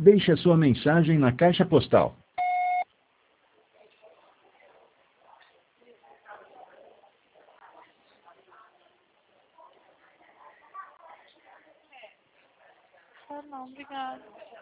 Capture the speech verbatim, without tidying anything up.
Deixe a sua mensagem na caixa postal. Ah, não, obrigada.